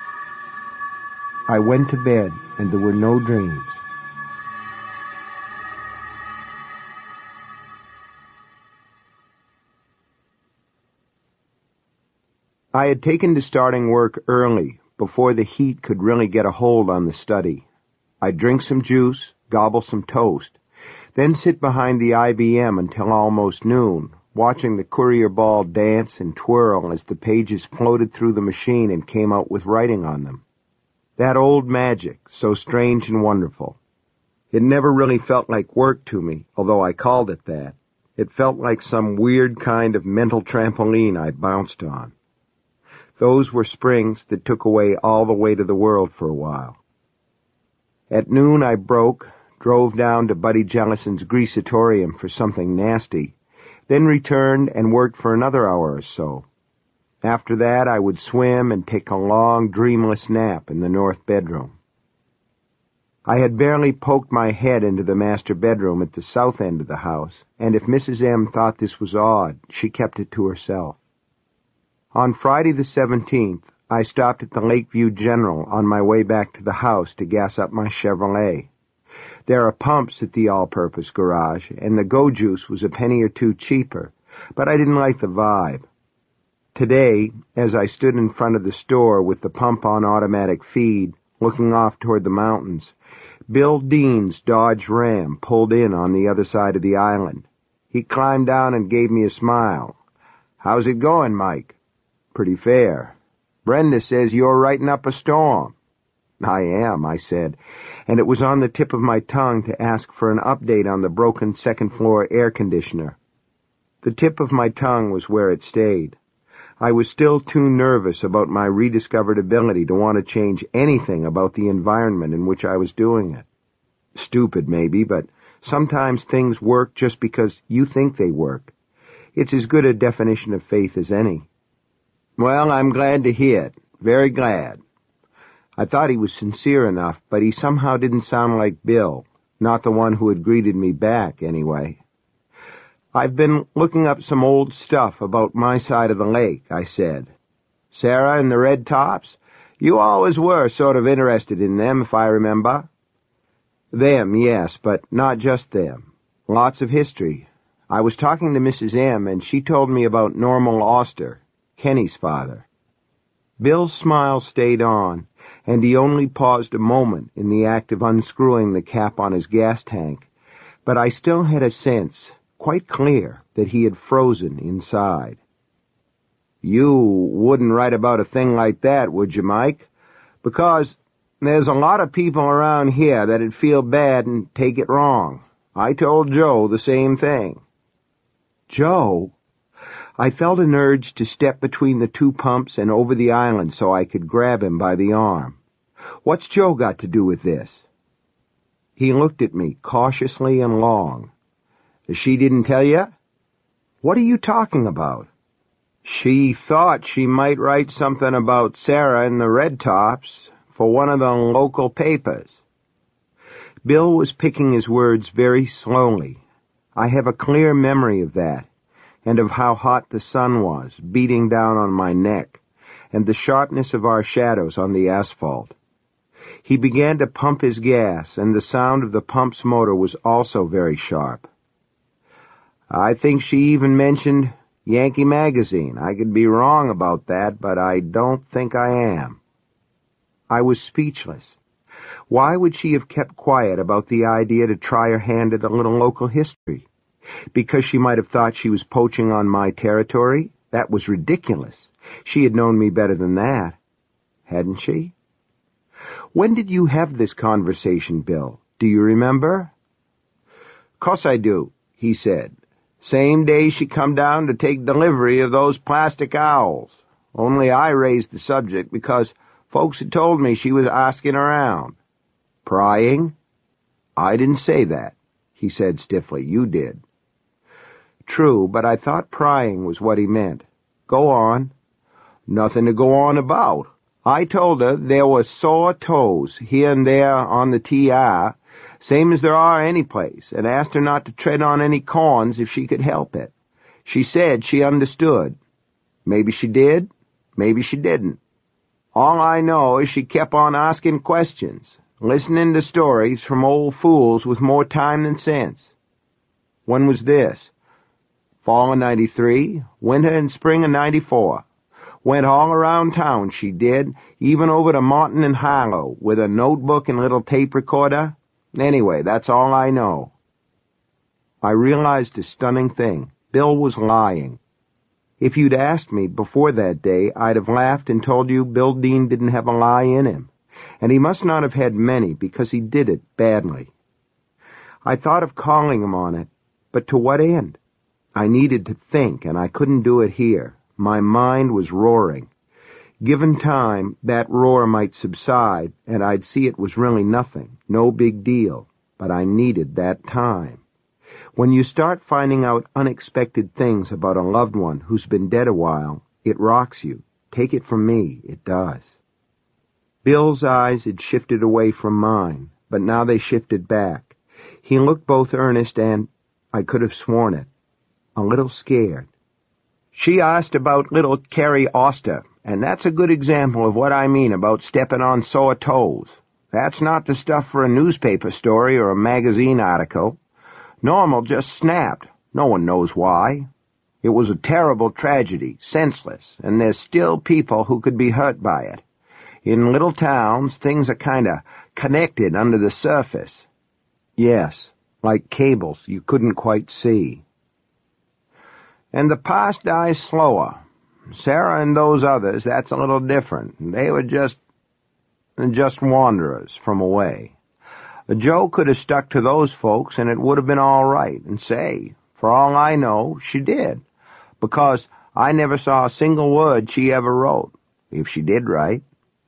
I went to bed, and there were no dreams. I had taken to starting work early, before the heat could really get a hold on the study. I'd drink some juice, gobble some toast, then sit behind the IBM until almost noon, watching the courier ball dance and twirl as the pages floated through the machine and came out with writing on them. That old magic, so strange and wonderful. It never really felt like work to me, although I called it that. It felt like some weird kind of mental trampoline I bounced on. Those were springs that took away all the weight of the world for a while. At noon I broke, drove down to Buddy Jellison's Greasatorium for something nasty, then returned and worked for another hour or so. After that I would swim and take a long, dreamless nap in the north bedroom. I had barely poked my head into the master bedroom at the south end of the house, and if Mrs. M thought this was odd, she kept it to herself. On Friday the 17th, I stopped at the Lakeview General on my way back to the house to gas up my Chevrolet. There are pumps at the all-purpose garage, and the Go Juice was a penny or two cheaper, but I didn't like the vibe. Today, as I stood in front of the store with the pump on automatic feed, looking off toward the mountains, Bill Dean's Dodge Ram pulled in on the other side of the island. He climbed down and gave me a smile. "How's it going, Mike?" "Pretty fair." Brenda says you're writing up a storm." "I am," I said, and it was on the tip of my tongue to ask for an update on the broken second-floor air conditioner. The tip of my tongue was where it stayed. I was still too nervous about my rediscovered ability to want to change anything about the environment in which I was doing it. Stupid, maybe, but sometimes things work just because you think they work. It's as good a definition of faith as any. "Well, I'm glad to hear it. Very glad." I thought he was sincere enough, but he somehow didn't sound like Bill, not the one who had greeted me back, anyway. "I've been looking up some old stuff about my side of the lake," I said. "Sarah and the Red Tops? You always were sort of interested in them, if I remember." "Them, yes, but not just them. Lots of history. I was talking to Mrs. M., and she told me about Normal Auster, Kenny's father." Bill's smile stayed on, and he only paused a moment in the act of unscrewing the cap on his gas tank, but I still had a sense, quite clear, that he had frozen inside. "You wouldn't write about a thing like that, would you, Mike? Because there's a lot of people around here that'd feel bad and take it wrong. I told Joe the same thing." "Joe?" I felt an urge to step between the two pumps and over the island so I could grab him by the arm. "What's Joe got to do with this?" He looked at me cautiously and long. "She didn't tell you?" "What are you talking about?" "She thought she might write something about Sarah and the Red Tops for one of the local papers." Bill was picking his words very slowly. I have a clear memory of that, and of how hot the sun was, beating down on my neck, and the sharpness of our shadows on the asphalt. He began to pump his gas, and the sound of the pump's motor was also very sharp. "I think she even mentioned Yankee Magazine. I could be wrong about that, but I don't think I am." I was speechless. Why would she have kept quiet about the idea to try her hand at a little local history? Because she might have thought she was poaching on my territory? That was ridiculous. She had known me better than that. Hadn't she? "When did you have this conversation, Bill? Do you remember?" "'Course I do," he said. "Same day she come down to take delivery of those plastic owls. Only I raised the subject because folks had told me she was asking around." "Prying?" "I didn't say that," he said stiffly. "You did." "True, but I thought prying was what he meant. Go on." "Nothing to go on about. I told her there were sore toes here and there on the TR, same as there are any place, and asked her not to tread on any corns if she could help it. She said she understood. Maybe she did, maybe she didn't. All I know is she kept on asking questions, listening to stories from old fools with more time than sense." "When was this?" "Fall of '93, winter and spring of '94. Went all around town, she did, even over to Martin and Harlow, with a notebook and little tape recorder. Anyway, that's all I know." I realized a stunning thing. Bill was lying. If you'd asked me before that day, I'd have laughed and told you Bill Dean didn't have a lie in him, and he must not have had many because he did it badly. I thought of calling him on it, but to what end? I needed to think, and I couldn't do it here. My mind was roaring. Given time, that roar might subside, and I'd see it was really nothing, no big deal, but I needed that time. When you start finding out unexpected things about a loved one who's been dead a while, it rocks you. Take it from me, it does. Bill's eyes had shifted away from mine, but now they shifted back. He looked both earnest and, I could have sworn it, a little scared. "She asked about little Carrie Auster, and that's a good example of what I mean about stepping on sore toes. That's not the stuff for a newspaper story or a magazine article. Normal just snapped. No one knows why. It was a terrible tragedy, senseless, and there's still people who could be hurt by it. In little towns, things are kind of connected under the surface." "Yes, like cables you couldn't quite see." "And the past dies slower. Sarah and those others, that's a little different. They were just wanderers from away. Joe could have stuck to those folks and it would have been all right. And say, for all I know, she did. Because I never saw a single word she ever wrote, if she did write.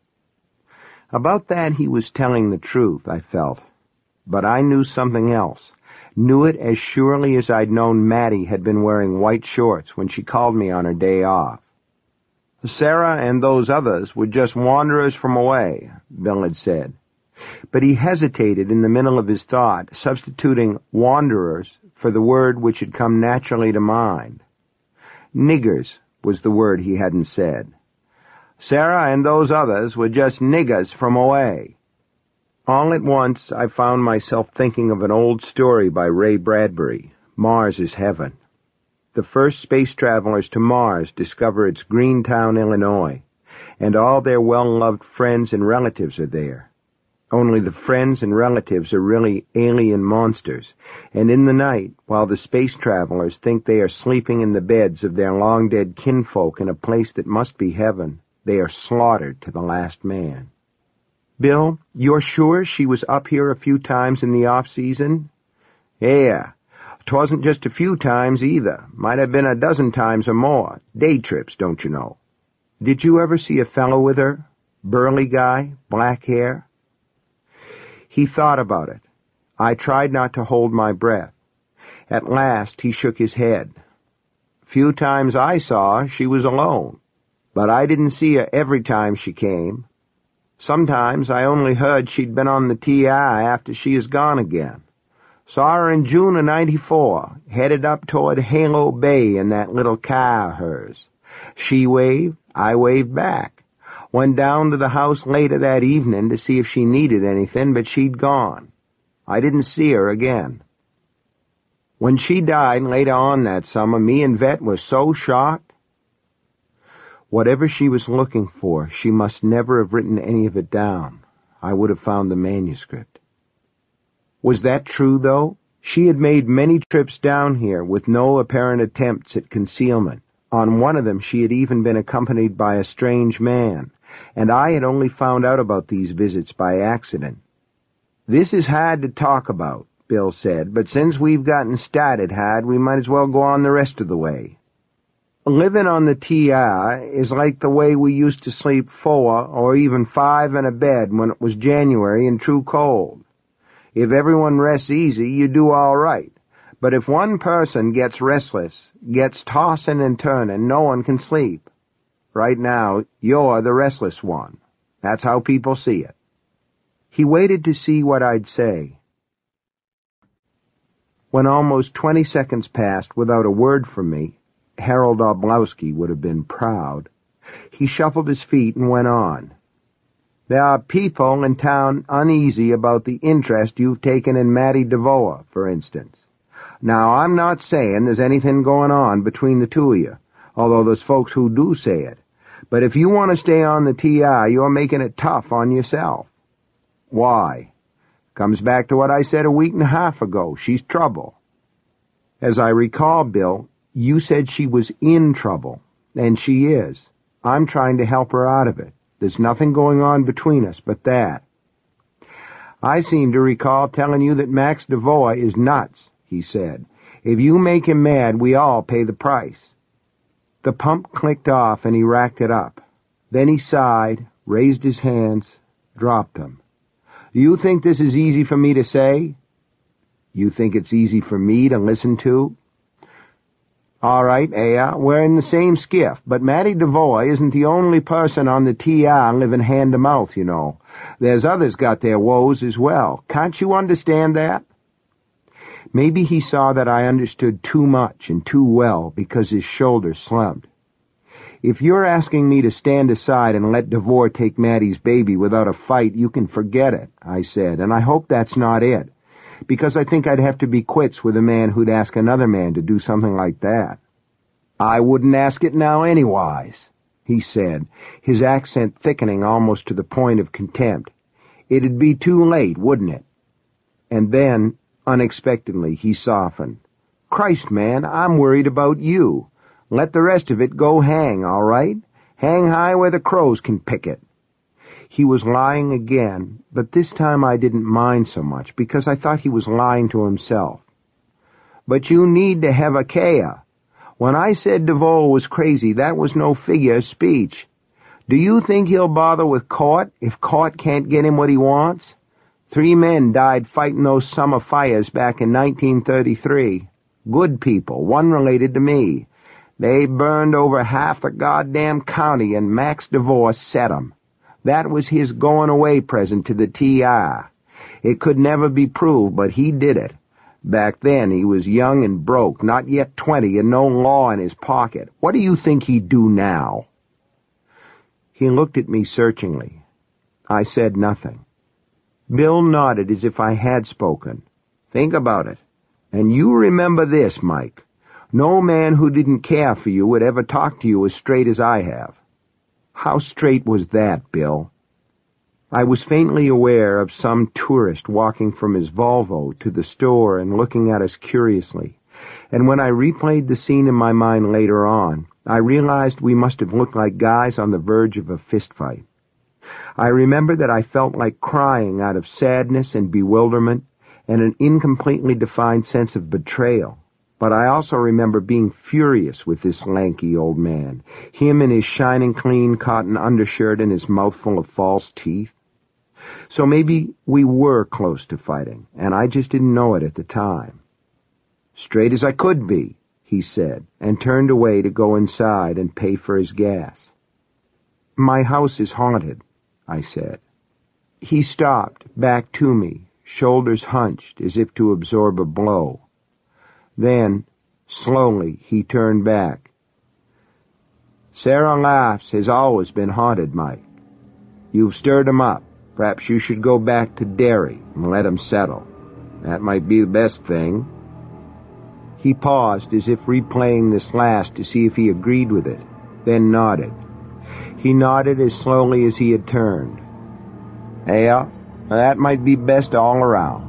About that he was telling the truth, I felt. But I knew something else. Knew it as surely as I'd known Mattie had been wearing white shorts when she called me on her day off. Sarah and those others were just wanderers from away, Bill had said. But he hesitated in the middle of his thought, substituting wanderers for the word which had come naturally to mind. Niggers was the word he hadn't said. Sarah and those others were just niggers from away. All at once I found myself thinking of an old story by Ray Bradbury, Mars is Heaven. The first space travelers to Mars discover it's Greentown, Illinois, and all their well-loved friends and relatives are there. Only the friends and relatives are really alien monsters, and in the night, while the space travelers think they are sleeping in the beds of their long-dead kinfolk in a place that must be heaven, they are slaughtered to the last man. Bill, you're sure she was up here a few times in the off-season? Yeah. 'Twasn't just a few times either. Might have been a dozen times or more. Day trips, don't you know. Did you ever see a fellow with her? Burly guy, black hair? He thought about it. I tried not to hold my breath. At last he shook his head. Few times I saw her, she was alone. But I didn't see her every time she came. Sometimes I only heard she'd been on the T.I. after she is gone again. Saw her in June of '94, headed up toward Halo Bay in that little car of hers. She waved, I waved back. Went down to the house later that evening to see if she needed anything, but she'd gone. I didn't see her again. When she died later on that summer, me and Vet were so shocked. Whatever she was looking for, she must never have written any of it down. I would have found the manuscript. Was that true, though? She had made many trips down here with no apparent attempts at concealment. On one of them she had even been accompanied by a strange man, and I had only found out about these visits by accident. This is hard to talk about, Bill said, but since we've gotten started hard, we might as well go on the rest of the way. Living on the T.I. is like the way we used to sleep 4 or even 5 in a bed when it was January and true cold. If everyone rests easy, you do all right. But if one person gets restless, gets tossing and turning, no one can sleep. Right now, you're the restless one. That's how people see it. He waited to see what I'd say. When almost 20 seconds passed without a word from me, Harold Oblowski would have been proud. He shuffled his feet and went on. There are people in town uneasy about the interest you've taken in Mattie DeVoe, for instance. Now, I'm not saying there's anything going on between the two of you, although there's folks who do say it. But if you want to stay on the T.I., you're making it tough on yourself. Why? Comes back to what I said a week and a half ago. She's trouble. As I recall, Bill, you said she was in trouble, and she is. I'm trying to help her out of it. There's nothing going on between us but that. I seem to recall telling you that Max DeVoe is nuts, he said. If you make him mad, we all pay the price. The pump clicked off and he racked it up. Then he sighed, raised his hands, dropped them. You think this is easy for me to say? You think it's easy for me to listen to? All right, Aya, we're in the same skiff, but Mattie DeVoe isn't the only person on the T.I. living hand-to-mouth, you know. There's others got their woes as well. Can't you understand that? Maybe he saw that I understood too much and too well because his shoulders slumped. If you're asking me to stand aside and let DeVoe take Mattie's baby without a fight, you can forget it, I said, and I hope that's not it. Because I think I'd have to be quits with a man who'd ask another man to do something like that. I wouldn't ask it now anyways, he said, his accent thickening almost to the point of contempt. It'd be too late, wouldn't it? And then, unexpectedly, he softened. Christ, man, I'm worried about you. Let the rest of it go hang, all right? Hang high where the crows can pick it. He was lying again, but this time I didn't mind so much, because I thought he was lying to himself. But you need to have a Kea. When I said DeVoe was crazy, that was no figure of speech. Do you think he'll bother with Court if Court can't get him what he wants? 3 men died fighting those summer fires back in 1933. Good people, one related to me. They burned over half the goddamn county, and Max DeVore set 'em. That was his going-away present to the T.I. It could never be proved, but he did it. Back then he was young and broke, not yet 20, and no law in his pocket. What do you think he'd do now? He looked at me searchingly. I said nothing. Bill nodded as if I had spoken. Think about it. And you remember this, Mike. No man who didn't care for you would ever talk to you as straight as I have. How straight was that, Bill? I was faintly aware of some tourist walking from his Volvo to the store and looking at us curiously, and when I replayed the scene in my mind later on, I realized we must have looked like guys on the verge of a fistfight. I remember that I felt like crying out of sadness and bewilderment and an incompletely defined sense of betrayal. But I also remember being furious with this lanky old man, him in his shining clean cotton undershirt and his mouthful of false teeth. So maybe we were close to fighting, and I just didn't know it at the time. Straight as I could be, he said, and turned away to go inside and pay for his gas. My house is haunted, I said. He stopped, back to me, shoulders hunched as if to absorb a blow. Then, slowly, he turned back. Sarah Laughs has always been haunted, Mike. You've stirred him up. Perhaps you should go back to Derry and let him settle. That might be the best thing. He paused as if replaying this last to see if he agreed with it, then nodded. He nodded as slowly as he had turned. Yeah, that might be best all around.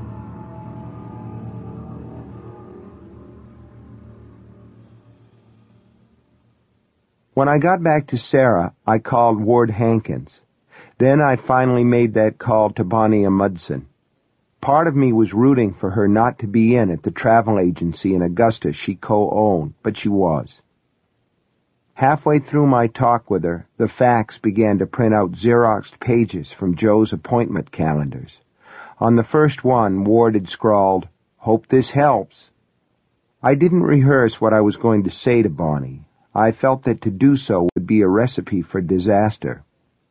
When I got back to Sarah, I called Ward Hankins. Then I finally made that call to Bonnie Amundsen. Part of me was rooting for her not to be in at the travel agency in Augusta she co-owned, but she was. Halfway through my talk with her, the fax began to print out Xeroxed pages from Joe's appointment calendars. On the first one, Ward had scrawled, "Hope this helps." I didn't rehearse what I was going to say to Bonnie. I felt that to do so would be a recipe for disaster.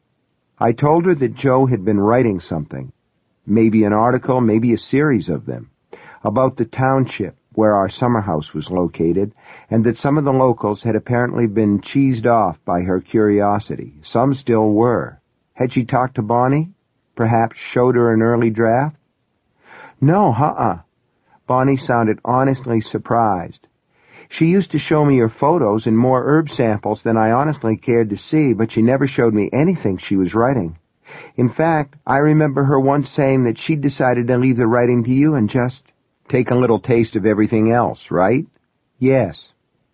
I told her that Joe had been writing something, maybe an article, maybe a series of them, about the township where our summer house was located, and that some of the locals had apparently been cheesed off by her curiosity. Some still were. Had she talked to Bonnie? Perhaps showed her an early draft? No, Bonnie sounded honestly surprised. She used to show me her photos and more herb samples than I honestly cared to see, but she never showed me anything she was writing. In fact, I remember her once saying that she'd decided to leave the writing to you and just take a little taste of everything else, right? Yes.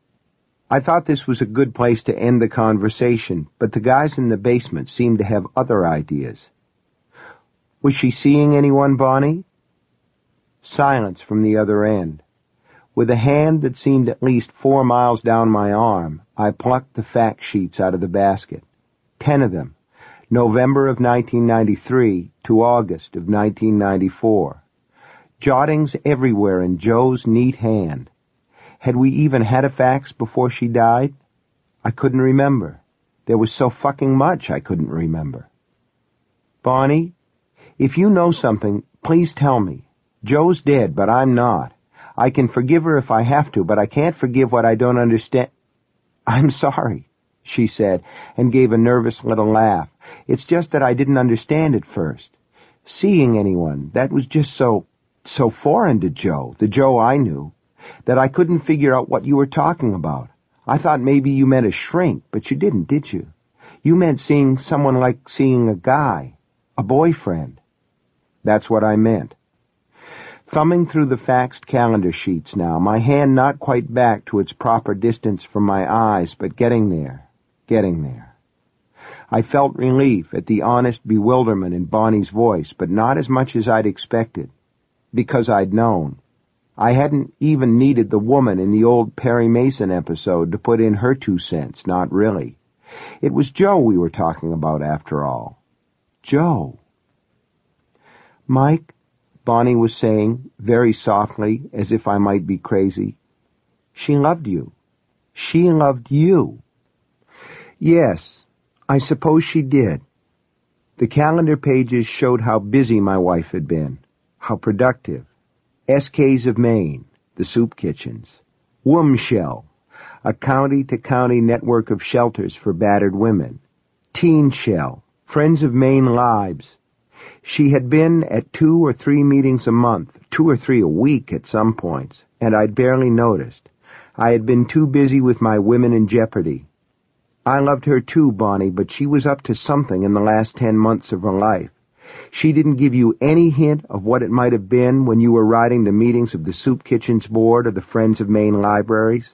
I thought this was a good place to end the conversation, but the guys in the basement seemed to have other ideas. Was she seeing anyone, Bonnie? Silence from the other end. With a hand that seemed at least 4 miles down my arm, I plucked the fact sheets out of the basket. 10 of them. November of 1993 to August of 1994. Jottings everywhere in Joe's neat hand. Had we even had a fax before she died? I couldn't remember. There was so fucking much I couldn't remember. Bonnie, if you know something, please tell me. Joe's dead, but I'm not. I can forgive her if I have to, but I can't forgive what I don't understand. I'm sorry, she said, and gave a nervous little laugh. It's just that I didn't understand at first. Seeing anyone, that was just so foreign to Joe, the Joe I knew, that I couldn't figure out what you were talking about. I thought maybe you meant a shrink, but you didn't, did you? You meant seeing someone like seeing a guy, a boyfriend. That's what I meant. Thumbing through the faxed calendar sheets now, my hand not quite back to its proper distance from my eyes, but getting there. I felt relief at the honest bewilderment in Bonnie's voice, but not as much as I'd expected, because I'd known. I hadn't even needed the woman in the old Perry Mason episode to put in her 2 cents, not really. It was Joe we were talking about after all. Joe. Mike, Bonnie was saying, very softly, as if I might be crazy, she loved you. She loved you. Yes, I suppose she did. The calendar pages showed how busy my wife had been, how productive. SKs of Maine, the soup kitchens. Wombshell, a county-to-county network of shelters for battered women. Teen Shell, Friends of Maine Lives. She had been at 2 or 3 meetings a month, 2 or 3 a week at some points, and I'd barely noticed. I had been too busy with my Women in Jeopardy. I loved her too, Bonnie, but she was up to something in the last 10 months of her life. She didn't give you any hint of what it might have been when you were riding the meetings of the Soup Kitchens Board or the Friends of Maine Libraries?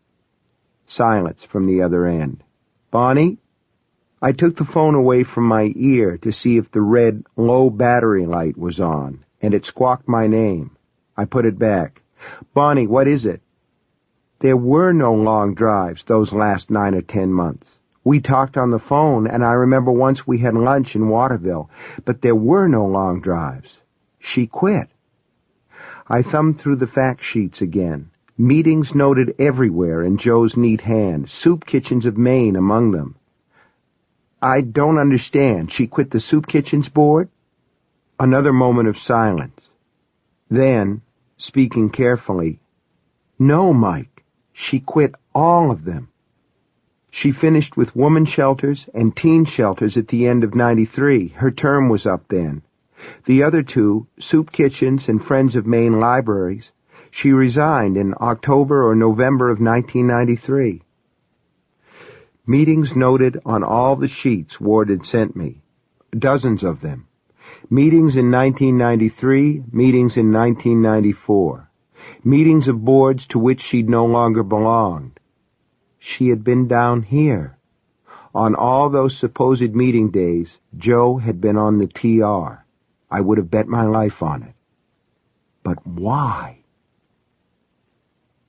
Silence from the other end. Bonnie? I took the phone away from my ear to see if the red low battery light was on, and it squawked my name. I put it back. Bonnie, what is it? There were no long drives those last 9 or 10 months. We talked on the phone, and I remember once we had lunch in Waterville, but there were no long drives. She quit. I thumbed through the fact sheets again. Meetings noted everywhere in Joe's neat hand, Soup Kitchens of Maine among them. I don't understand. She quit the Soup Kitchens Board? Another moment of silence. Then, speaking carefully, No, Mike, she quit all of them. She finished with woman shelters and teen shelters at the end of '93. Her term was up then. The other 2, Soup Kitchens and Friends of Maine Libraries, she resigned in October or November of 1993. Meetings noted on all the sheets Ward had sent me. Dozens of them. Meetings in 1993, meetings in 1994. Meetings of boards to which she'd no longer belonged. She had been down here. On all those supposed meeting days, Joe had been on the TR. I would have bet my life on it. But why?